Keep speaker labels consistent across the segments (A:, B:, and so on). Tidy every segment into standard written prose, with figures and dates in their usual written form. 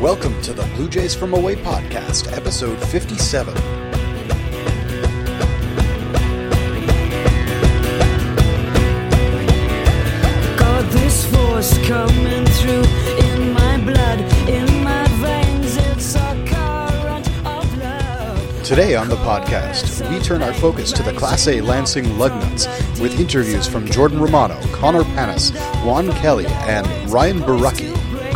A: Welcome to the Blue Jays from Away podcast, episode 57.
B: Got this force coming through in my blood, in my veins, it's a current of love.
A: Today on the podcast, we turn our focus to the Class A Lansing Lugnuts with interviews from Jordan Romano, Connor Panis, Juan Kelly, and Ryan Baraki.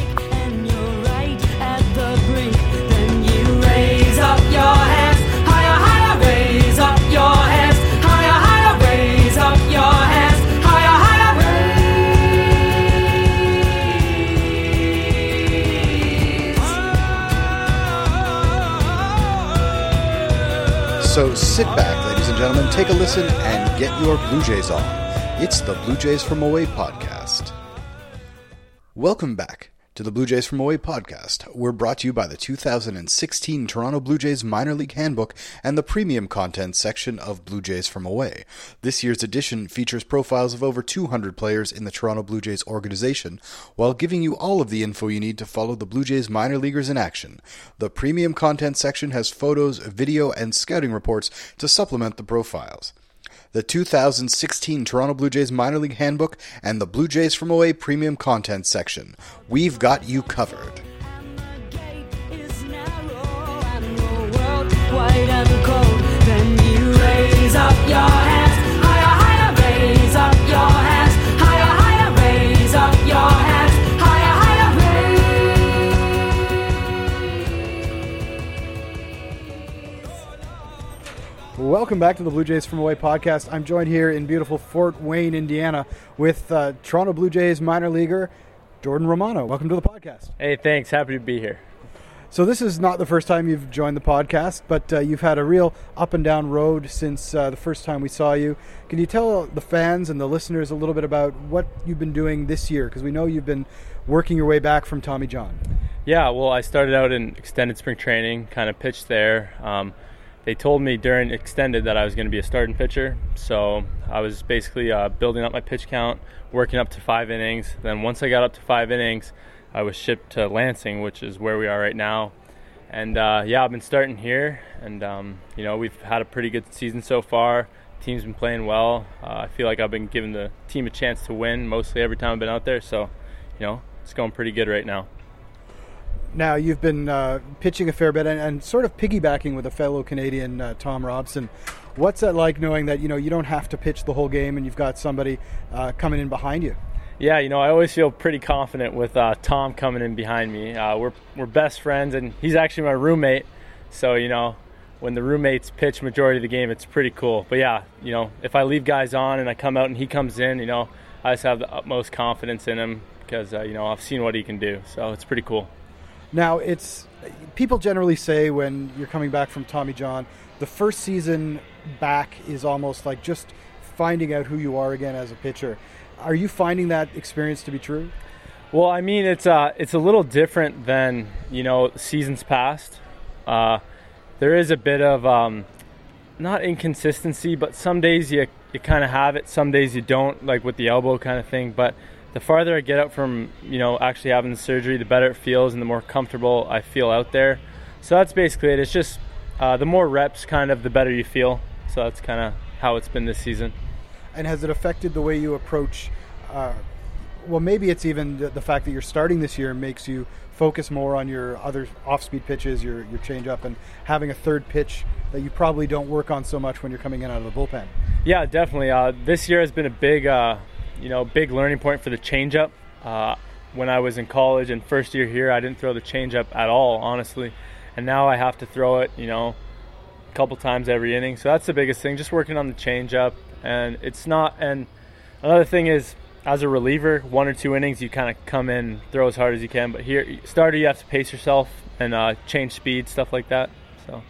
A: So sit back, ladies and gentlemen, take a listen, and get your Blue Jays on. It's the Blue Jays from Away podcast. Welcome back to the Blue Jays from Away podcast. We're brought to you by the 2016 Toronto Blue Jays Minor League Handbook and the premium content section of Blue Jays from Away. This year's edition features profiles of over 200 players in the Toronto Blue Jays organization, while giving you all of the info you need to follow the Blue Jays minor leaguers in action. The premium content section has photos, video, and scouting reports to supplement the profiles. The 2016 Toronto Blue Jays Minor League Handbook and the Blue Jays from Away Premium Content section. We've got you covered. Welcome back to the Blue Jays from Away podcast. I'm joined here in beautiful Fort Wayne, Indiana, with Toronto Blue Jays minor leaguer Jordan Romano. Welcome to the podcast.
C: Hey, thanks. Happy to be here.
A: So this is not the first time you've joined the podcast, but you've had a real up and down road since the first time we saw you. Can you tell the fans and the listeners a little bit about what you've been doing this year? Because we know you've been working your way back from Tommy John.
C: Yeah, well, I started out in extended spring training, kind of pitched there. They told me during extended that I was going to be a starting pitcher, so I was basically building up my pitch count, working up to 5 innings. Then once I got up to 5 innings, I was shipped to Lansing, which is where we are right now. And I've been starting here, and we've had a pretty good season so far. The team's been playing well. I feel like I've been giving the team a chance to win mostly every time I've been out there, so it's going pretty good right now.
A: Now, you've been pitching a fair bit and sort of piggybacking with a fellow Canadian, Tom Robson. What's that like knowing that, you don't have to pitch the whole game and you've got somebody coming in behind you?
C: Yeah, I always feel pretty confident with Tom coming in behind me. We're best friends, and he's actually my roommate. So, when the roommates pitch majority of the game, it's pretty cool. But yeah, if I leave guys on and I come out and he comes in, I just have the utmost confidence in him because, I've seen what he can do. So it's pretty cool.
A: Now, people generally say when you're coming back from Tommy John, the first season back is almost like just finding out who you are again as a pitcher. Are you finding that experience to be true?
C: Well, I mean, it's a little different than, seasons past. There is a bit of, not inconsistency, but some days you kind of have it, some days you don't, like with the elbow kind of thing. But the farther I get out from, actually having the surgery, the better it feels and the more comfortable I feel out there. So that's basically it. It's just the more reps, kind of, the better you feel. So that's kind of how it's been this season.
A: And has it affected the way you approach, maybe it's even the fact that you're starting this year makes you focus more on your other off-speed pitches, your changeup, and having a third pitch that you probably don't work on so much when you're coming in out of the bullpen? Yeah,
C: definitely. This year has been a big learning point for the changeup. When I was in college and first year here, I didn't throw the changeup at all, honestly. And now I have to throw it, a couple times every inning. So that's the biggest thing, just working on the changeup. And another thing is, as a reliever, 1 or 2 innings, you kind of come in, throw as hard as you can. But here, starter, you have to pace yourself and change speed, stuff like that. So,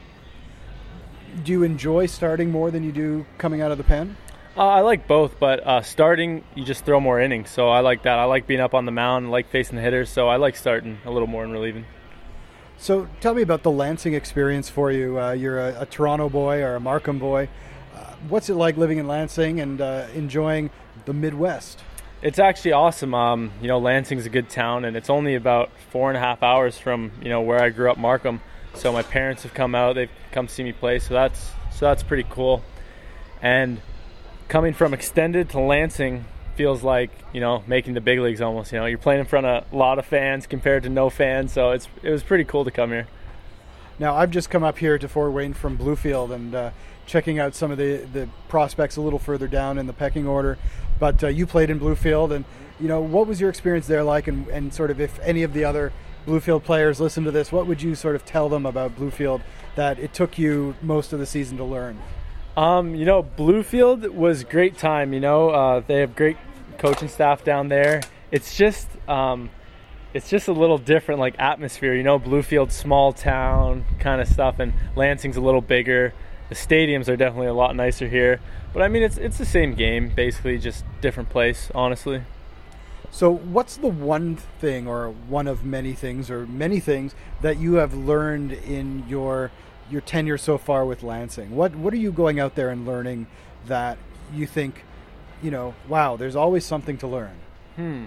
A: do you enjoy starting more than you do coming out of the pen?
C: I like both, but starting, you just throw more innings. So I like that. I like being up on the mound, I like facing the hitters. So I like starting a little more and relieving.
A: So tell me about the Lansing experience for you. You're a Toronto boy or a Markham boy. What's it like living in Lansing and enjoying the Midwest?
C: It's actually awesome. Lansing's a good town, and it's only about 4.5 hours from where I grew up, Markham. So my parents have come out; they've come see me play. So that's pretty cool. And coming from extended to Lansing feels like making the big leagues almost. You're playing in front of a lot of fans compared to no fans. So it was pretty cool to come here.
D: Now I've just come up here to Fort Wayne from Bluefield and checking out some of the prospects a little further down in the pecking order. But you played in Bluefield, and what was your experience there like? And sort of, if any of the other Bluefield players listen to this, what would you sort of tell them about Bluefield that it took you most of the season to learn?
C: Bluefield was a great time. They have great coaching staff down there. It's just a little different, like, atmosphere. Bluefield's small town kind of stuff, and Lansing's a little bigger. The stadiums are definitely a lot nicer here. But, I mean, it's the same game, basically, just different place, honestly.
D: So what's the one thing, or one of many things, or many things that you have learned in your tenure so far with Lansing? What are you going out there and learning that you think, wow, there's always something to learn?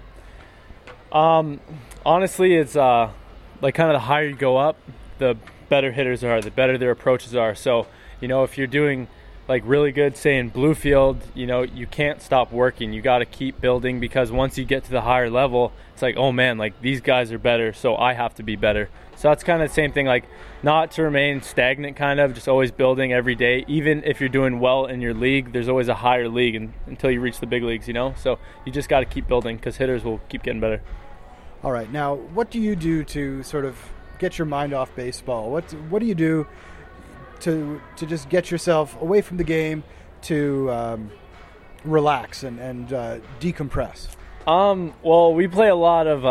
C: Honestly, it's like kind of the higher you go up, the better hitters are, the better their approaches are. So, if you're doing like really good, say in Bluefield, you can't stop working. You got to keep building, because once you get to the higher level, it's like, oh man, like these guys are better, so I have to be better. So that's kind of the same thing, like not to remain stagnant, kind of just always building every day. Even if you're doing well in your league, there's always a higher league until you reach the big leagues, So you just got to keep building, because hitters will keep getting better.
D: All right, now what do you do to sort of get your mind off baseball? What do you do to just get yourself away from the game, to relax and decompress?
C: Well, we play a lot of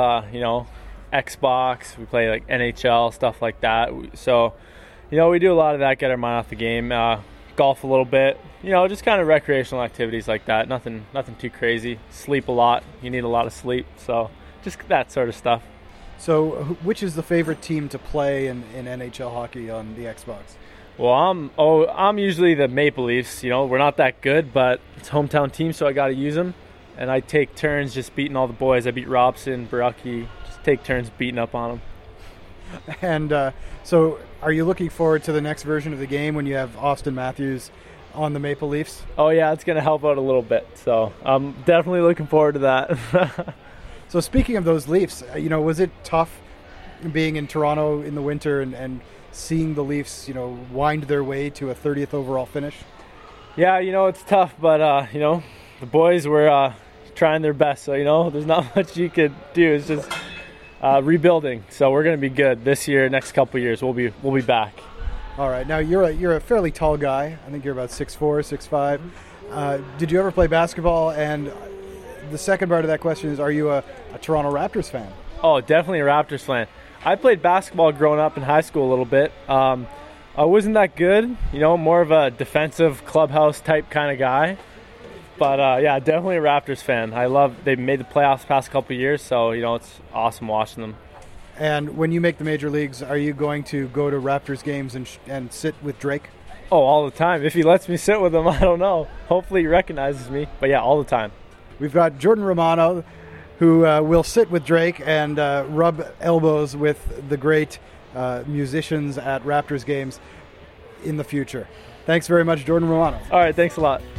C: Xbox. We play like NHL, stuff like that. So we do a lot of that, get our mind off the game. Golf a little bit, just kind of recreational activities like that. Nothing too crazy. Sleep a lot. You need a lot of sleep, so just that sort of stuff.
D: So which is the favorite team to play in NHL hockey on the Xbox?
C: Well, I'm usually the Maple Leafs. We're not that good, but it's a hometown team, so I got to use them. And I take turns just beating all the boys. I beat Robson, Barucki, just take turns beating up on them.
D: And so are you looking forward to the next version of the game when you have Austin Matthews on the Maple Leafs?
C: Oh, yeah, it's going to help out a little bit. So I'm definitely looking forward to that.
D: So speaking of those Leafs, was it tough being in Toronto in the winter and seeing the Leafs, wind their way to a 30th overall finish?
C: Yeah, it's tough, but, the boys were trying their best. So, there's not much you could do. It's just rebuilding. So we're going to be good this year, next couple of years. We'll be back.
D: All right. Now, you're a fairly tall guy. I think you're about 6'4", 6'5". Did you ever play basketball? And the second part of that question is, are you a Toronto Raptors fan?
C: Oh, definitely a Raptors fan. I played basketball growing up in high school a little bit. I wasn't that good, more of a defensive clubhouse type kind of guy. But, yeah, definitely a Raptors fan. They've made the playoffs the past couple of years, so, it's awesome watching them.
D: And when you make the major leagues, are you going to go to Raptors games and sit with Drake?
C: Oh, all the time. If he lets me sit with him, I don't know. Hopefully he recognizes me. But, yeah, all the time.
D: We've got Jordan Romano, who will sit with Drake and rub elbows with the great musicians at Raptors games in the future. Thanks very much, Jordan Romano.
C: All right, thanks a lot.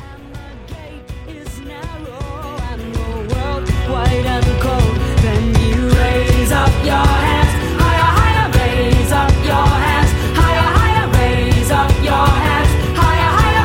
B: White and cold, then you raise up your hands, higher, higher, raise up your hands, higher, higher, raise up your hands, higher,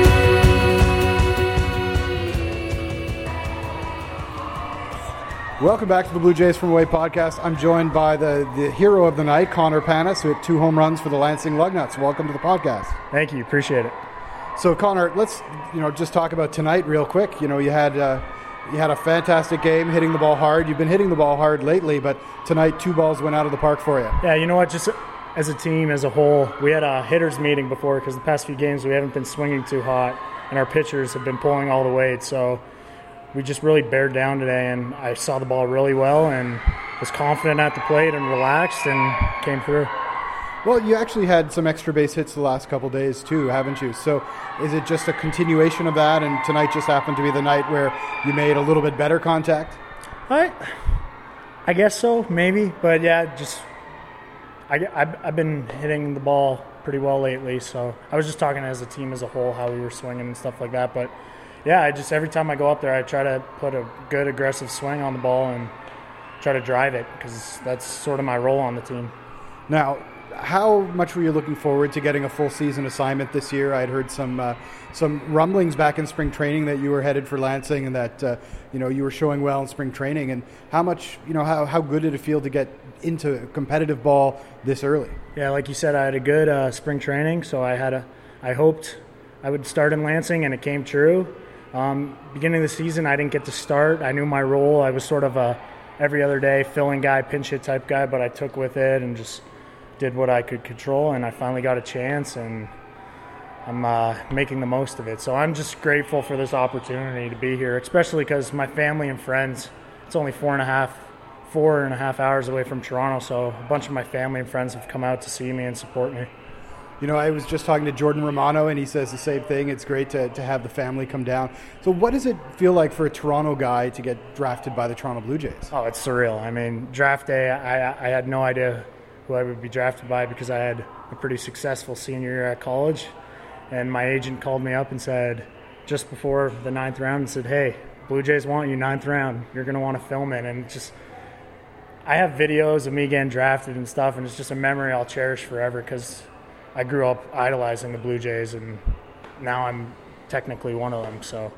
D: higher, raise. Welcome back to the Blue Jays from Away podcast. I'm joined by the hero of the night, Connor Panis, who had 2 home runs for the Lansing Lugnuts. Welcome to the podcast.
E: Thank you, appreciate it.
D: So, Connor, let's just talk about tonight real quick. You had a fantastic game, hitting the ball hard. You've been hitting the ball hard lately, but tonight 2 balls went out of the park for you.
E: Yeah, you know what? Just as a team, as a whole, we had a hitters meeting before, because the past few games we haven't been swinging too hot, and our pitchers have been pulling all the weight. So we just really bared down today, and I saw the ball really well and was confident at the plate and relaxed and came through.
D: Well, you actually had some extra base hits the last couple days too, haven't you? So is it just a continuation of that, and tonight just happened to be the night where you made a little bit better contact?
E: I guess so, maybe. But yeah, just I've been hitting the ball pretty well lately, so I was just talking as a team as a whole, how we were swinging and stuff like that. But yeah, every time I go up there, I try to put a good aggressive swing on the ball and try to drive it, because that's sort of my role on the team.
D: Now, how much were you looking forward to getting a full season assignment this year? I'd heard some rumblings back in spring training that you were headed for Lansing, and that you were showing well in spring training. And how much, how good did it feel to get into competitive ball this early?
E: Yeah, like you said, I had a good spring training, so I hoped I would start in Lansing, and it came true. Beginning of the season, I didn't get to start. I knew my role. I was sort of a every other day filling guy, pinch hit type guy, but I took with it and just did what I could control, and I finally got a chance, and I'm making the most of it. So I'm just grateful for this opportunity to be here, especially because my family and friends, it's only 4.5 hours away from Toronto, so a bunch of my family and friends have come out to see me and support me.
D: I was just talking to Jordan Romano, and he says the same thing. It's great to have the family come down. So what does it feel like for a Toronto guy to get drafted by the Toronto Blue Jays?
E: Oh, it's surreal. I mean, draft day, I had no idea who I would be drafted by, because I had a pretty successful senior year at college. And my agent called me up and said, just before the 9th round, and said, hey, Blue Jays want you 9th round. You're going to want to film it. And I have videos of me getting drafted and stuff, and it's just a memory I'll cherish forever, because I grew up idolizing the Blue Jays, and now I'm technically one of them. So,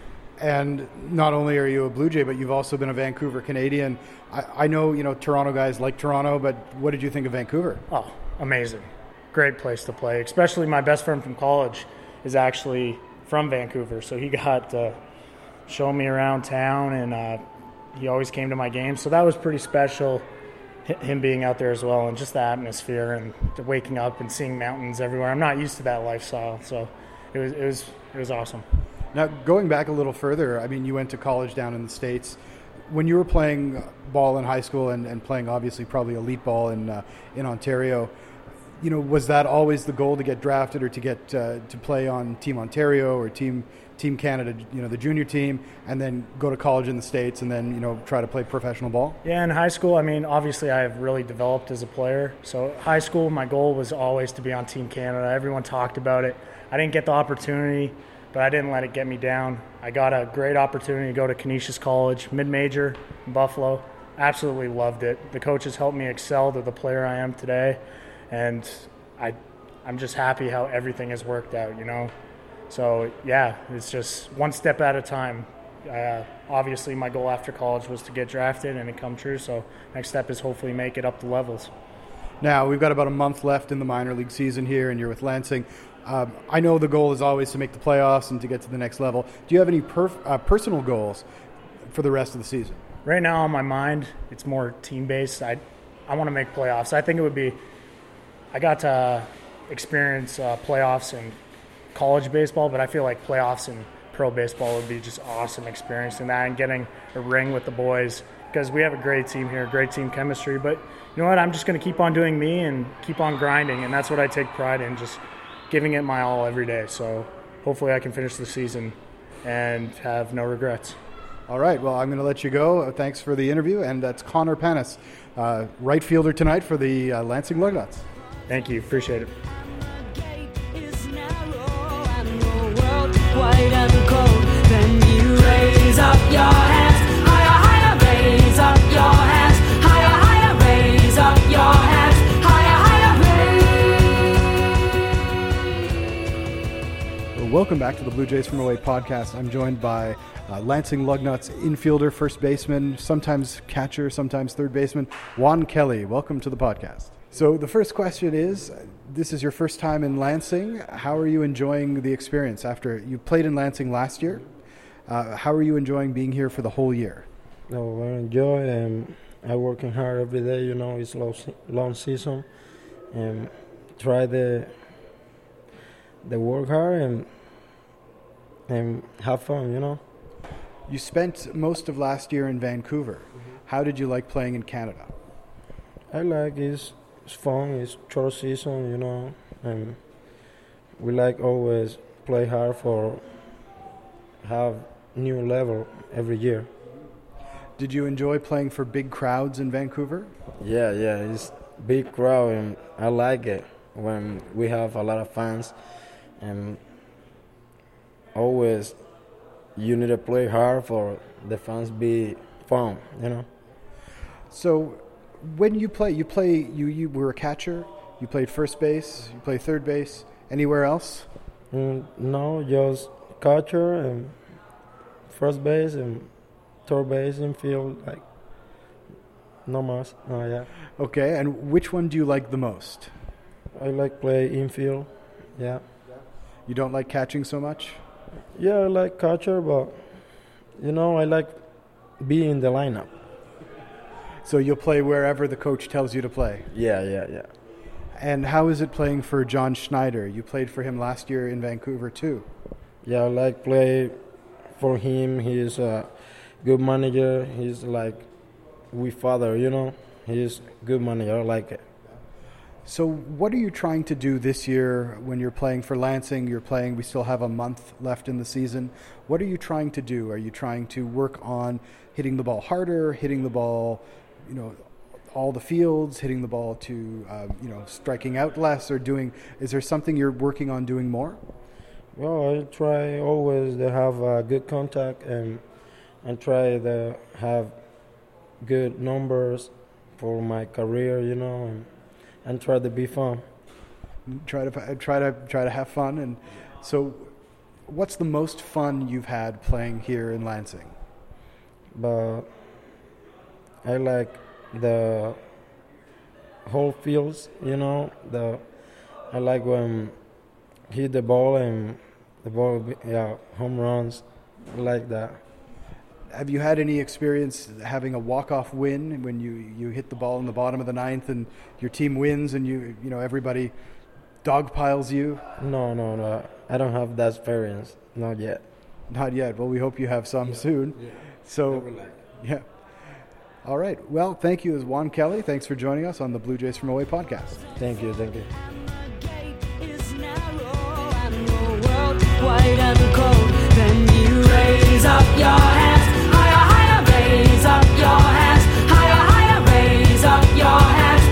D: and not only are you a Blue Jay, but you've also been a Vancouver Canadian. I know, Toronto guys like Toronto, but what did you think of Vancouver?
E: Oh, amazing. Great place to play. Especially my best friend from college is actually from Vancouver, so he got to show me around town, and he always came to my games. So that was pretty special, him being out there as well, and just the atmosphere and waking up and seeing mountains everywhere. I'm not used to that lifestyle, so it was awesome.
D: Now, going back a little further, I mean, you went to college down in the States. When you were playing ball in high school and playing obviously probably elite ball in Ontario, was that always the goal, to get drafted or to get to play on Team Ontario or Team Canada, the junior team, and then go to college in the States and then, try to play professional ball?
E: Yeah, in high school, I mean, obviously I have really developed as a player. So high school, my goal was always to be on Team Canada. Everyone talked about it. I didn't get the opportunity, but I didn't let it get me down. I got a great opportunity to go to Canisius College, mid-major in Buffalo. Absolutely loved it. The coaches helped me excel to the player I am today, and I'm just happy how everything has worked out, So, yeah, it's just one step at a time. Obviously, my goal after college was to get drafted, and it come true. So next step is hopefully make it up the levels.
D: Now, we've got about a month left in the minor league season here, and you're with Lansing. I know the goal is always to make the playoffs and to get to the next level. Do you have any personal goals for the rest of the season?
E: Right now on my mind, it's more team-based. I want to make playoffs. I think it would be – I got to experience playoffs in college baseball, but I feel like playoffs in pro baseball would be just awesome experiencing that and getting a ring with the boys, because we have a great team here, great team chemistry. But you know what? I'm just going to keep on doing me and keep on grinding, and that's what I take pride in, just giving it my all every day. So hopefully I can finish the season and have no regrets.
D: All right, well, I'm going to let you go. Thanks for the interview, and that's Connor Panis, right fielder tonight for the Lansing Lugnuts.
E: Thank you. Appreciate it.
B: White and cold, then you raise up your hands, higher, higher, raise up your hands, higher, higher, raise up your hands, higher, higher, raise.
D: Well, welcome back to the Blue Jays from Away podcast. I'm joined by Lansing Lugnuts infielder, first baseman, sometimes catcher, sometimes third baseman, Juan Kelly. Welcome to the podcast. So the first question is, this is your first time in Lansing. How are you enjoying the experience after you played in Lansing last year? How are you enjoying being here for the whole year?
F: No, I enjoy and I'm working hard every day. It's long season, and try the work hard and have fun.
D: You spent most of last year in Vancouver. Mm-hmm. How did you like playing in Canada?
F: I like it. it's fun. It's short season, you know, and we like always play hard for have new level every year.
D: Did you enjoy playing for big crowds in Vancouver?
F: Yeah, it's big crowd, and I like it when we have a lot of fans, and always you need to play hard for the fans be fun, you know.
D: So when you were a catcher, you played first base, you played third base, anywhere else?
F: No, just catcher and first base and third base and field, like no more. Oh, yeah.
D: Okay, and which one do you like the most?
F: I like play infield, yeah.
D: You don't like catching so much?
F: Yeah, I like catcher, but, you know, I like being in the lineup.
D: So you'll play wherever the coach tells you to play?
F: Yeah.
D: And how is it playing for John Schneider? You played for him last year in Vancouver too.
F: Yeah, I like play for him. He's a good manager. He's like we father, you know. He's good manager. I like it.
D: So what are you trying to do this year when you're playing for Lansing? We still have a month left in the season. What are you trying to do? Are you trying to work on hitting the ball harder, hitting the ball, you know, all the fields, hitting the ball to, striking out less, or is there something you're working on doing more?
F: Well, I try always to have good contact and try to have good numbers for my career, you know, and try to be fun.
D: Try to have fun. And so, what's the most fun you've had playing here in Lansing?
F: But I like the whole fields, you know. I like when hit the ball and the ball, home runs. I like that.
D: Have you had any experience having a walk-off win when you hit the ball in the bottom of the ninth and your team wins and you know everybody dogpiles you?
F: No. I don't have that experience. Not yet.
D: Not yet. Well, we hope you have some soon.
F: Yeah.
D: So, yeah. All right. Well, thank you, Juan Kelly. Thanks for joining us on the Blue Jays from Away podcast.
F: Thank you.
B: White and cold, then you raise up your hands, higher, raise up your hands, higher, raise up your hands,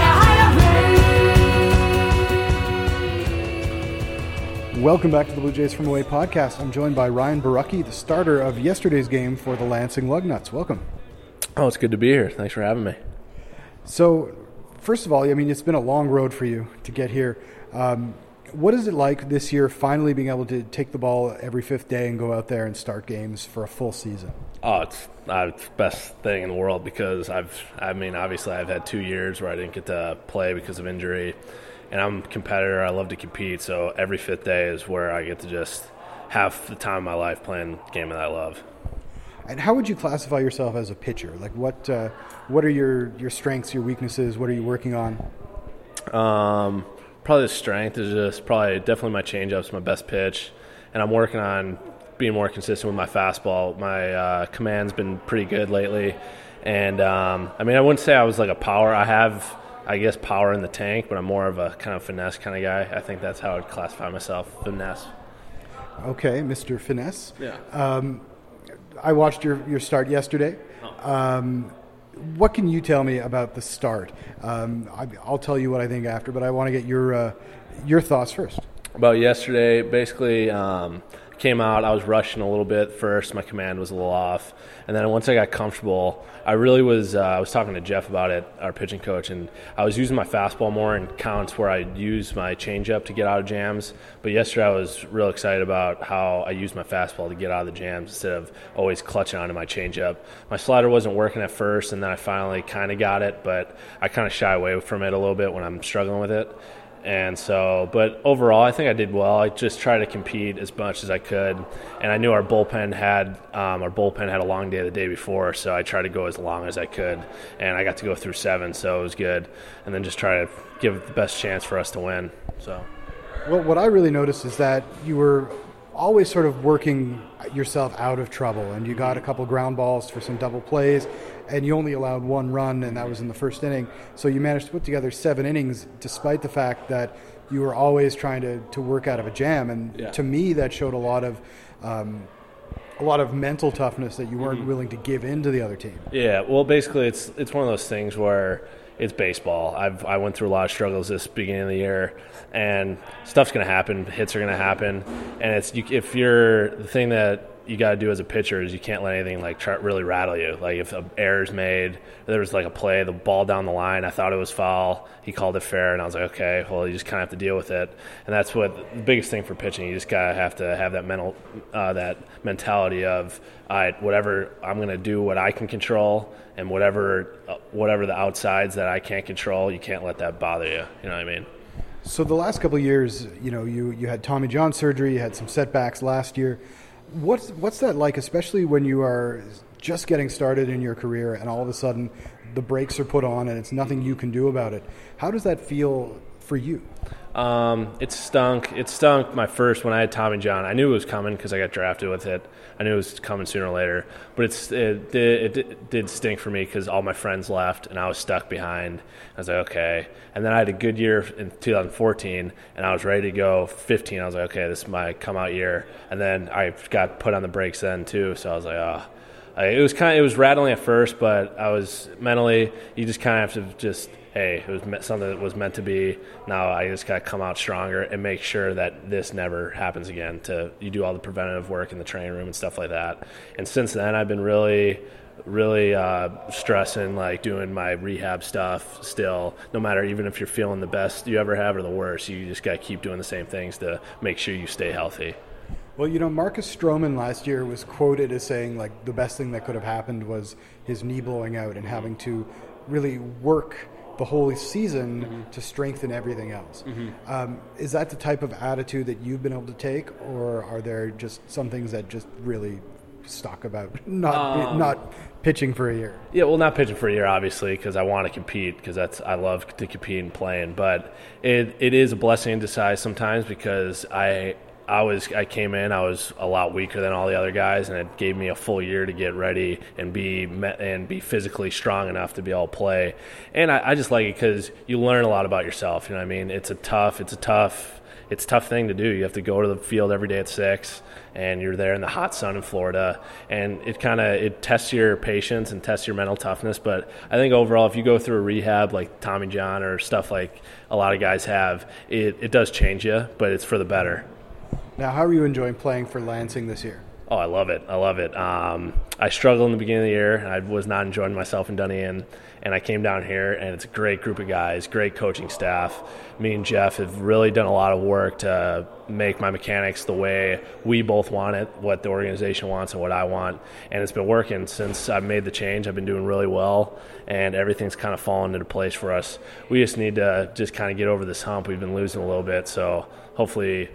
B: higher, raise.
D: Welcome back to the Blue Jays from Away podcast. I'm joined by Ryan Borucki, the starter of yesterday's game for the Lansing Lugnuts. Welcome.
G: Oh, it's good to be here. Thanks for having me.
D: So, first of all, I mean, it's been a long road for you to get here. What is it like this year finally being able to take the ball every fifth day and go out there and start games for a full season?
G: Oh, it's the best thing in the world because obviously I've had 2 years where I didn't get to play because of injury, and I'm a competitor. I love to compete, so every fifth day is where I get to just have the time of my life playing the game that I love.
D: And how would you classify yourself as a pitcher? Like, what are your strengths, your weaknesses? What are you working on?
G: Probably the strength is definitely my changeup's my best pitch, and I'm working on being more consistent with my fastball. My command's been pretty good lately, and I wouldn't say I was like a power. I have, I guess, power in the tank, but I'm more of a kind of finesse kind of guy. I think that's how I'd classify myself, finesse.
D: Okay, Mr. Finesse.
G: Yeah.
D: I watched your start yesterday. What can you tell me about the start? I'll tell you what I think after, but I want to get your thoughts first.
G: About yesterday, basically came out, I was rushing a little bit first. My command was a little off. And then once I got comfortable, I was talking to Jeff about it, our pitching coach, and I was using my fastball more in counts where I use my changeup to get out of jams. But yesterday I was real excited about how I used my fastball to get out of the jams instead of always clutching onto my changeup. My slider wasn't working at first, and then I finally kind of got it, but I kind of shy away from it a little bit when I'm struggling with it. And so, but overall, I think I did well. I just tried to compete as much as I could, and I knew our bullpen had a long day the day before, so I tried to go as long as I could, and I got to go through 7, so it was good. And then just try to give it the best chance for us to win. So,
D: well, what I really noticed is that you were always sort of working yourself out of trouble, and you got a couple ground balls for some double plays, and you only allowed one run, and that was in the first inning. So you managed to put together 7 innings despite the fact that you were always trying to work out of a jam. And to me, that showed a lot of mental toughness that you weren't willing to give in to the other team.
G: Yeah, well, basically, it's one of those things where it's baseball. I went through a lot of struggles this beginning of the year, and stuff's going to happen. Hits are going to happen, and the thing that you got to do as a pitcher is you can't let anything really rattle you. Like if an error's made, there was like a play, the ball down the line, I thought it was foul. He called it fair, and I was like, okay, well, you just kind of have to deal with it. And that's what the biggest thing for pitching. You just have to have that that mentality of, all right, whatever, I'm going to do what I can control, and whatever the outsides that I can't control, you can't let that bother you. You know what I mean?
D: So the last couple of years, you had Tommy John surgery, you had some setbacks last year. What's that like, especially when you are just getting started in your career and all of a sudden the brakes are put on and it's nothing you can do about it? How does that feel for you?
G: It stunk. It stunk when I had Tommy John. I knew it was coming because I got drafted with it. I knew it was coming sooner or later. But it did stink for me because all my friends left and I was stuck behind. I was like, okay. And then I had a good year in 2014 and I was ready to go 15. I was like, okay, this is my come out year. And then I got put on the brakes then too. So I was like, it was rattling at first, but I was mentally, you just kind of have to hey, it was something that was meant to be. Now I just got to come out stronger and make sure that this never happens again. You do all the preventative work in the training room and stuff like that. And since then, I've been really stressing, like doing my rehab stuff still, no matter even if you're feeling the best you ever have or the worst, you just got to keep doing the same things to make sure you stay healthy.
D: Well, Marcus Stroman last year was quoted as saying, like, the best thing that could have happened was his knee blowing out and having to really work the whole season to strengthen everything else. Is that the type of attitude that you've been able to take, or are there just some things that just really stuck about not pitching for a year?
G: Yeah, well, not pitching for a year, obviously, because I want to compete, because I love to compete and playing. But it is a blessing in disguise sometimes, because I came in, I was a lot weaker than all the other guys, and it gave me a full year to get ready and be physically strong enough to be able to play. And I just like it because you learn a lot about yourself. You know what I mean? It's a tough thing to do. You have to go to the field every day at 6, and you're there in the hot sun in Florida, and it tests your patience and tests your mental toughness. But I think overall, if you go through a rehab like Tommy John or stuff like a lot of guys have, it does change you, but it's for the better.
D: Now, how are you enjoying playing for Lansing this year?
G: Oh, I love it. I struggled in the beginning of the year, and I was not enjoying myself in Dunedin. And I came down here, and it's a great group of guys, great coaching staff. Me and Jeff have really done a lot of work to make my mechanics the way we both want it, what the organization wants and what I want. And it's been working since I've made the change. I've been doing really well, and everything's kind of fallen into place for us. We just need to just kind of get over this hump. We've been losing a little bit, so hopefully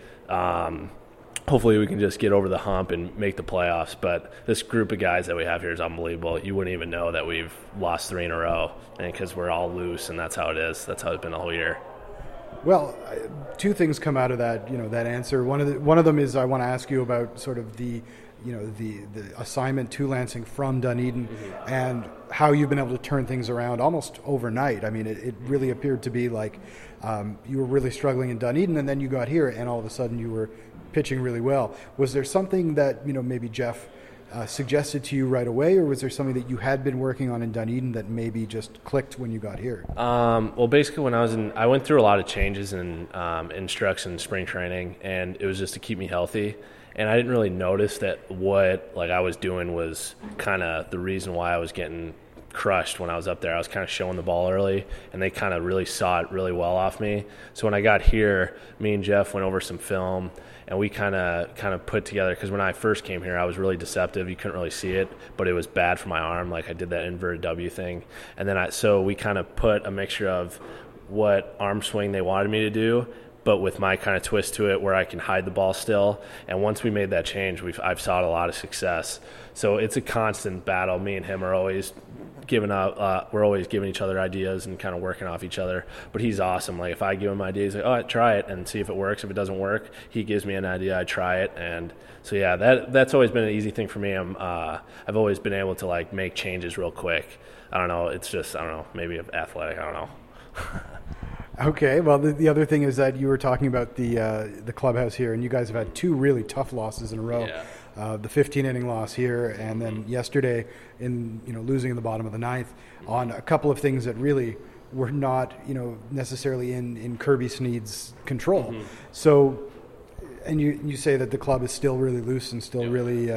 G: we can just get over the hump and make the playoffs. But this group of guys that we have here is unbelievable. You wouldn't even know that we've lost 3 in a row, and because we're all loose, and that's how it is. That's how it's been the whole year.
D: Well, 2 things come out of that, that answer. One of them is I want to ask you about sort of the assignment to Lansing from Dunedin and how you've been able to turn things around almost overnight. I mean, it really appeared to be like you were really struggling in Dunedin, and then you got here, and all of a sudden you were pitching really well. Was there something that maybe Jeff suggested to you right away, or was there something that you had been working on in Dunedin that maybe just clicked when you got here?
G: Well, basically when I went through a lot of changes in instruction spring training, and it was just to keep me healthy. And I didn't really notice that what I was doing was kind of the reason why I was getting crushed when I was up there. I was kind of showing the ball early, and they kind of really saw it really well off me. So when I got here, me and Jeff went over some film, and we kind of put together, because when I first came here, I was really deceptive. You couldn't really see it, but it was bad for my arm. Like I did that inverted W thing. And then so we kind of put a mixture of what arm swing they wanted me to do, but with my kind of twist to it where I can hide the ball still. And once we made that change, I've saw a lot of success. So it's a constant battle. Me and him are always we're always giving each other ideas and kind of working off each other. But he's awesome. Like if I give him ideas, like, oh, try it and see if it works. If it doesn't work, he gives me an idea, I try it. And so yeah, that's always been an easy thing for me. I've always been able to like make changes real quick. I don't know. It's just, I don't know, maybe athletic. I don't know.
D: Okay. Well, the other thing is that you were talking about the clubhouse here, and you guys have had 2 really tough losses in a row.
G: Yeah.
D: The 15-inning loss here, and then yesterday in losing in the bottom of the 9th on a couple of things that really were not necessarily in Kirby Sneed's control.
G: Mm-hmm.
D: So, and you say that the club is still really loose and still really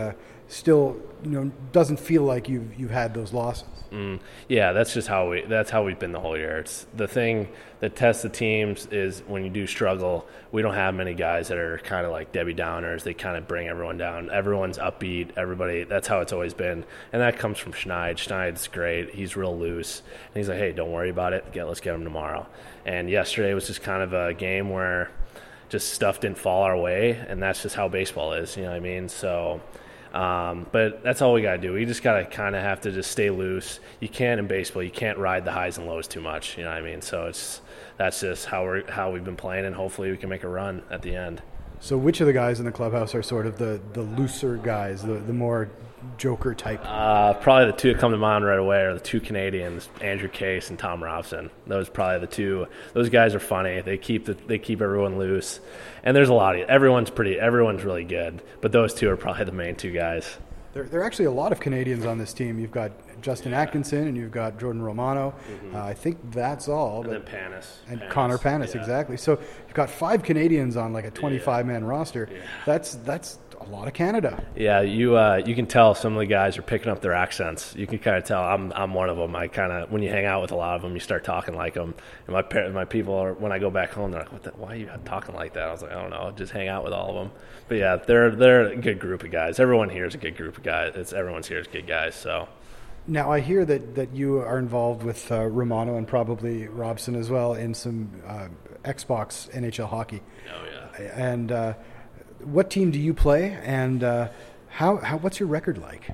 D: doesn't feel like you've had those losses.
G: Yeah, that's just how we've been the whole year. It's the thing that tests the teams is when you do struggle, we don't have many guys that are kind of like Debbie Downers. They kind of bring everyone down. Everyone's upbeat. Everybody. That's how it's always been, and that comes from Schneid. Schneid's great. He's real loose, and he's like, hey, don't worry about it. Let's get him tomorrow. And yesterday was just kind of a game where just stuff didn't fall our way, and that's just how baseball is. You know what I mean? So. But that's all we got to do. We just got to kind of have to just stay loose. You can't in baseball. You can't ride the highs and lows too much. You know what I mean? So that's just how we've been playing, and hopefully we can make a run at the end.
D: So which of the guys in the clubhouse are sort of the looser guys, the more Joker type?
G: Probably the 2 that come to mind right away are the 2 Canadians, Andrew Case and Tom Robson. Those are probably the 2. Those guys are funny. They keep everyone loose. And there's a lot of everyone's really good, but those 2 are probably the main 2 guys.
D: There are actually a lot of Canadians on this team. You've got Justin Atkinson and you've got Jordan Romano.
G: Mm-hmm.
D: I think that's all.
G: And then Panis.
D: And Connor Panis, exactly. So you've got 5 Canadians on like a 25-man roster.
G: Yeah.
D: That's a lot of Canada.
G: Yeah, you can tell some of the guys are picking up their accents. You can kind of tell. I'm one of them. I kind of, when you hang out with a lot of them, you start talking like them. And my people are, when I go back home, they're like, why are you talking like that? I was like, I don't know, just hang out with all of them. But yeah, they're a good group of guys. Everyone here is a good group of guys. Everyone's here is good guys. So.
D: Now I hear that you are involved with Romano and probably Robson as well in some Xbox NHL hockey.
G: Oh yeah.
D: And what team do you play, and what's your record like?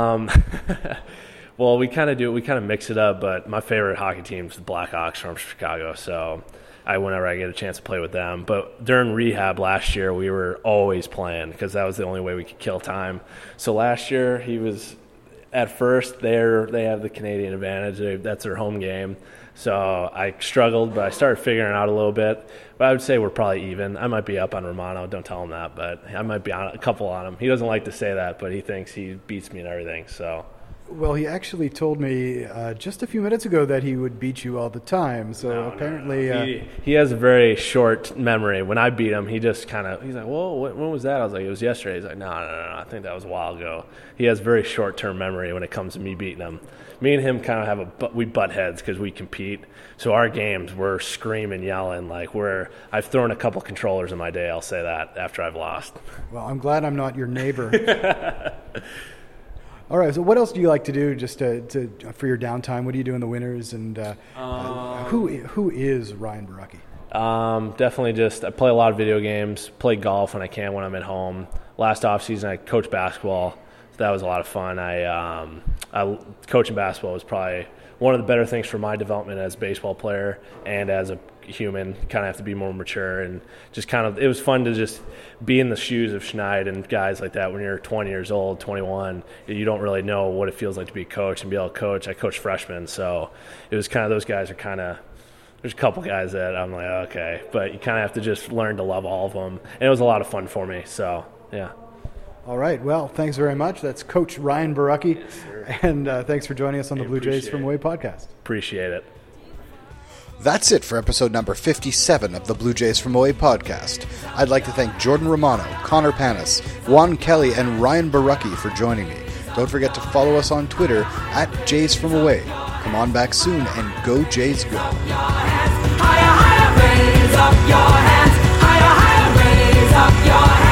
G: Well, we kind of mix it up, but my favorite hockey team is the Blackhawks from Chicago, so whenever I get a chance to play with them. But during rehab last year, we were always playing because that was the only way we could kill time. So last year, he was at first they have the Canadian advantage. That's their home game. So I struggled, but I started figuring it out a little bit. But I would say we're probably even. I might be up on Romano. Don't tell him that, but I might be on a couple on him. He doesn't like to say that, but he thinks he beats me and everything. So.
D: Well, he actually told me just a few minutes ago that he would beat you all the time. So apparently,
G: no. He has a very short memory. When I beat him, he's like, "Whoa, when was that?" I was like, "It was yesterday." He's like, "No, I think that was a while ago." He has very short-term memory when it comes to me beating him. Me and him kind of we butt heads because we compete. So our games, we're screaming, yelling, like I've thrown a couple controllers in my day. I'll say that after I've lost.
D: Well, I'm glad I'm not your neighbor. All right. So, what else do you like to do just for your downtime? What do you do in the winters? And who is Ryan Borucki?
G: Definitely I play a lot of video games. Play golf when I can when I'm at home. Last off season, I coached basketball. So that was a lot of fun. Coaching basketball was probably one of the better things for my development as a baseball player and as a human. Kind of have to be more mature and just it was fun to just be in the shoes of Schneid and guys like that when you're 20 years old, 21. You don't really know what it feels like to be a coach and be able to coach. I coached freshmen, so it was kind of those guys are there's a couple guys that I'm like, okay, but you kind of have to just learn to love all of them. And it was a lot of fun for me, so yeah.
D: All right. Well, thanks very much. That's Coach Ryan Borucki.
G: Yes, sir.
D: And thanks for joining us on the Blue Jays from Away podcast.
G: Appreciate it.
A: That's it for episode number 57 of the Blue Jays from Away podcast. I'd like to thank Jordan Romano, Connor Panis, Juan Kelly, and Ryan Borucki for joining me. Don't forget to follow us on Twitter at Jays from Away. Come on back soon and go Jays go.
B: Higher, higher, raise up your hands. Higher, higher, raise up your hands.